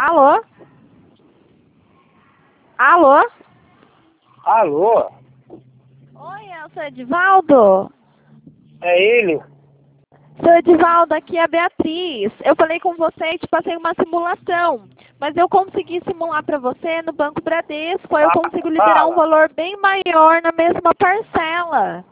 Alô? Alô? Alô? Oi, é o seu Edivaldo? É ele? Seu Edivaldo, aqui é a Beatriz. Eu falei com você e te passei uma simulação, mas eu consegui simular para você no Banco Bradesco, aí eu consigo liberar um Fala. valor bem maior na mesma parcela.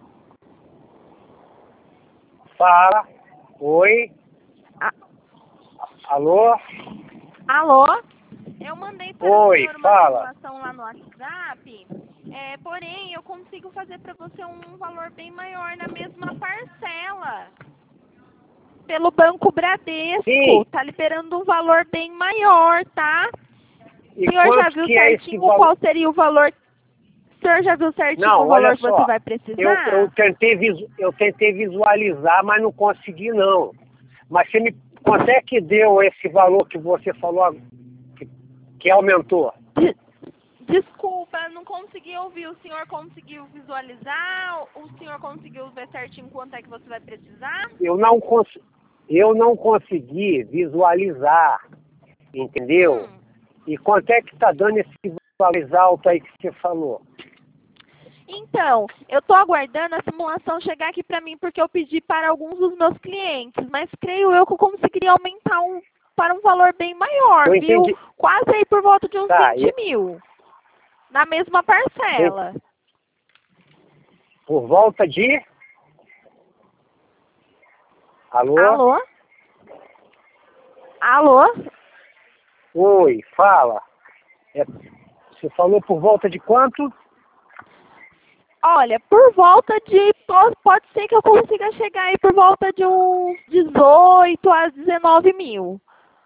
Fala. Oi? A- Alô? Alô? Eu mandei para o Oi, senhor uma fala. simulação lá no WhatsApp, porém eu consigo fazer para você um valor bem maior na mesma parcela. Pelo Banco Bradesco, Sim. tá liberando um valor bem maior, tá? E O senhor já quanto viu que é esse certinho valor? qual seria o valor? O senhor já viu certinho Não, o olha valor que você só. vai Eu precisar? tentei visualizar, mas não consegui não. Mas você me quanto é que deu esse valor que você falou que aumentou? Desculpa, não consegui ouvir. O senhor conseguiu visualizar? O senhor conseguiu ver certinho quanto é que você vai precisar? Eu não consegui visualizar, entendeu? Hum. E quanto é que tá dando esse valor alto aí que você falou? Então, eu estou aguardando a simulação chegar aqui para mim porque eu pedi para alguns dos meus clientes, mas creio eu que eu conseguiria aumentar para um valor bem maior, Eu viu? entendi. Quase aí por volta de uns Tá, 20 mil, na mesma parcela. por volta de... Alô? Alô? Alô? Oi, fala. Você falou por volta de quanto? Olha, por volta de... Pode ser que eu consiga chegar aí por volta de uns 18 a 19 mil.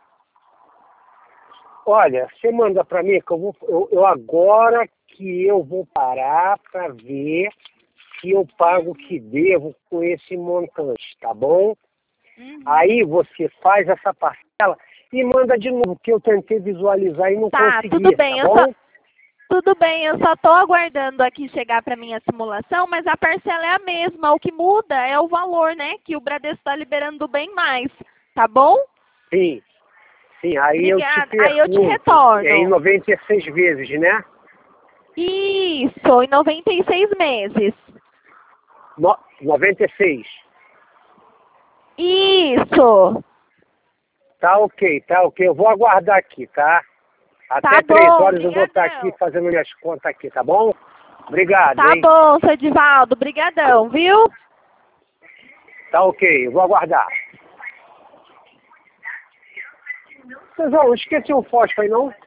Olha, você manda para mim que eu agora que eu vou parar para ver se eu pago o que devo com esse montante, tá bom? Aí você faz essa parcela e manda de novo, que eu tentei visualizar e não Tá, consegui, tudo bem. tá bom? Tudo bem, eu só estou aguardando aqui chegar para minha simulação, mas a parcela é a mesma. O que muda é o valor, né? Que o Bradesco está liberando bem mais. Tá bom? Sim, sim, aí eu te Obrigada. Aí eu te pergunto, é em retorno. 96 vezes, né? Isso, em 96 meses. 96. Isso. Tá ok, tá ok. Eu vou aguardar aqui, tá? Tá Até 3 bom, horas eu vou estar aqui brigadão. fazendo minhas contas aqui, tá bom? Obrigado, Tá hein? bom, seu Edivaldo, brigadão, viu? Tá ok, eu vou aguardar. Cezão, esqueci o fósforo aí, não?